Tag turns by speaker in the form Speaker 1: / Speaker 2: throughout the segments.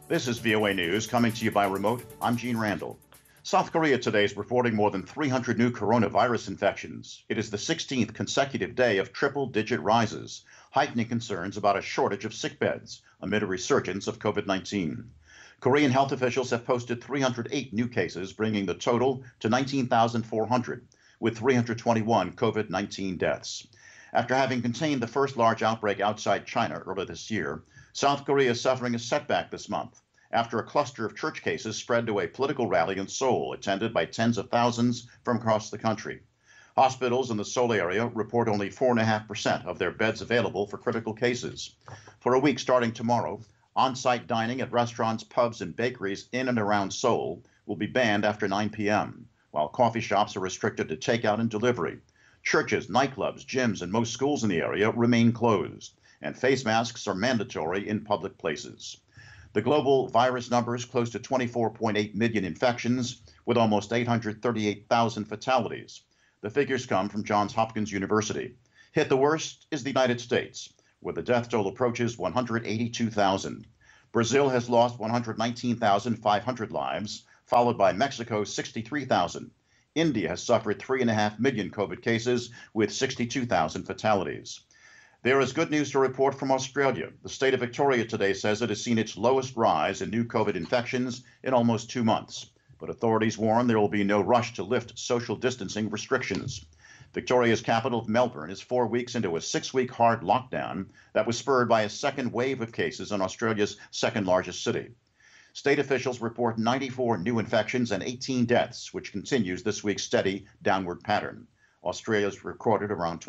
Speaker 1: This is VOA News coming to you by remote. I'm Gene Randall. South Korea today is reporting more than 300 new coronavirus infections. It is the 16th consecutive day of triple-digit rises, heightening concerns about a shortage of sick beds amid a resurgence of COVID-19. Korean health officials have posted 308 new cases, bringing the total to 19,400, with 321 COVID-19 deaths. After having contained the first large outbreak outside China earlier this year, South Korea is suffering a setback this month after a cluster of church cases spread to a political rally in Seoul, attended by tens of thousands from across the country. Hospitals in the Seoul area report only 4.5% of their beds available for critical cases. For a week starting tomorrow, on-site dining at restaurants, pubs, and bakeries in and around Seoul will be banned after 9 p.m., while coffee shops are restricted to takeout and delivery. Churches, nightclubs, gyms, and most schools in the area remain closed, and face masks are mandatory in public places. The global virus numbers close to 24.8 million infections, with almost 838,000 fatalities. The figures come from Johns Hopkins University. Hit the worst is the United States, where the death toll approaches 182,000. Brazil has lost 119,500 lives, followed by Mexico's 63,000. India has suffered 3.5 million COVID cases, with 62,000 fatalities. There is good news to report from Australia. The state of Victoria today says it has seen its lowest rise in new COVID infections in almost 2 months. But authorities warn there will be no rush to lift social distancing restrictions. Victoria's capital of Melbourne is 4 weeks into a 6-week hard lockdown that was spurred by a second wave of cases in Australia's second largest city. State officials report 94 new infections and 18 deaths, which continues this week's steady downward pattern. Australia's recorded around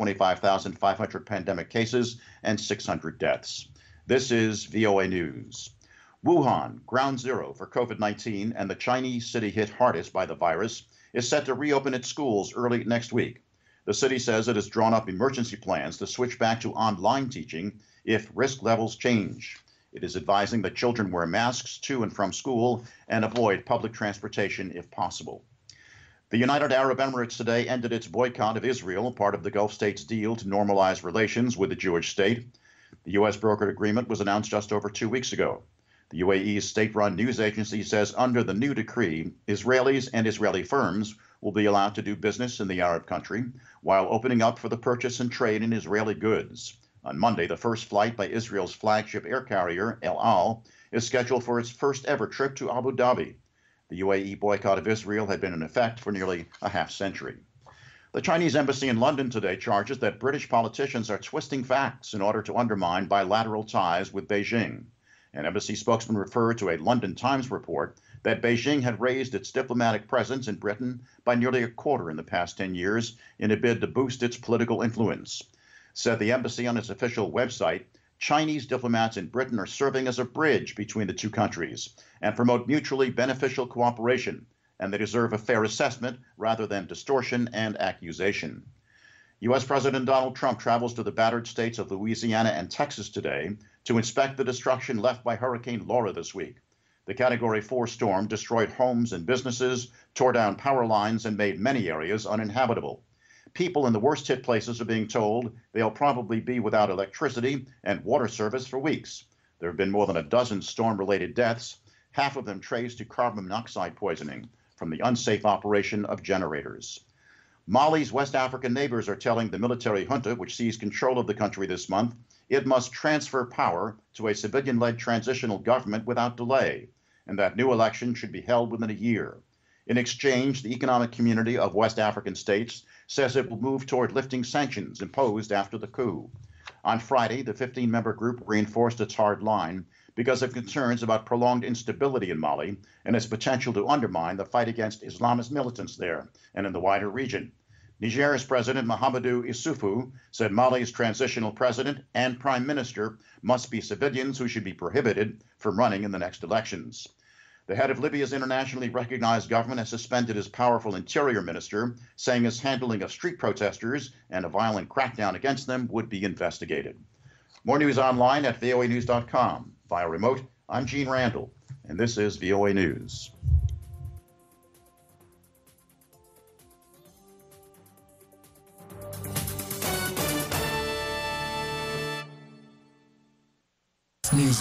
Speaker 1: 25,500 pandemic cases and 600 deaths. This is VOA News. Wuhan, ground zero for COVID-19 and the Chinese city hit hardest by the virus, is set to reopen its schools early next week. The city says it has drawn up emergency plans to switch back to online teaching if risk levels change. It is advising that children wear masks to and from school and avoid public transportation if possible. The United Arab Emirates today ended its boycott of Israel, part of the Gulf states' deal to normalize relations with the Jewish state. The U.S. brokered agreement was announced just over 2 weeks ago. The UAE's state-run news agency says under the new decree, Israelis and Israeli firms will be allowed to do business in the Arab country while opening up for the purchase and trade in Israeli goods. On Monday, the first flight by Israel's flagship air carrier, El Al, is scheduled for its first ever trip to Abu Dhabi. The UAE boycott of Israel had been in effect for nearly a half-century. The Chinese embassy in London today charges that British politicians are twisting facts in order to undermine bilateral ties with Beijing. An embassy spokesman referred to a London Times report that Beijing had raised its diplomatic presence in Britain by nearly a quarter in the past 10 years in a bid to boost its political influence. Said the embassy on its official website, Chinese diplomats in Britain are serving as a bridge between the two countries and promote mutually beneficial cooperation, and they deserve a fair assessment rather than distortion and accusation. U.S. President Donald Trump travels to the battered states of Louisiana and Texas today to inspect the destruction left by Hurricane Laura this week. The Category 4 storm destroyed homes and businesses, tore down power lines, and made many areas uninhabitable. People in the worst-hit places are being told they'll probably be without electricity and water service for weeks. There have been more than a dozen storm-related deaths, half of them traced to carbon monoxide poisoning from the unsafe operation of generators. Mali's West African neighbors are telling the military junta, which seized control of the country this month, it must transfer power to a civilian-led transitional government without delay, and that new election should be held within a year. In exchange, the Economic Community of West African States says it will move toward lifting sanctions imposed after the coup. On Friday, the 15-member group reinforced its hard line because of concerns about prolonged instability in Mali and its potential to undermine the fight against Islamist militants there and in the wider region. Niger's President Mahamadou Issoufou said Mali's transitional president and prime minister must be civilians who should be prohibited from running in the next elections. The head of Libya's internationally recognized government has suspended his powerful interior minister, saying his handling of street protesters and a violent crackdown against them would be investigated. More news online at voanews.com. Via remote, I'm Gene Randall, and this is VOA News.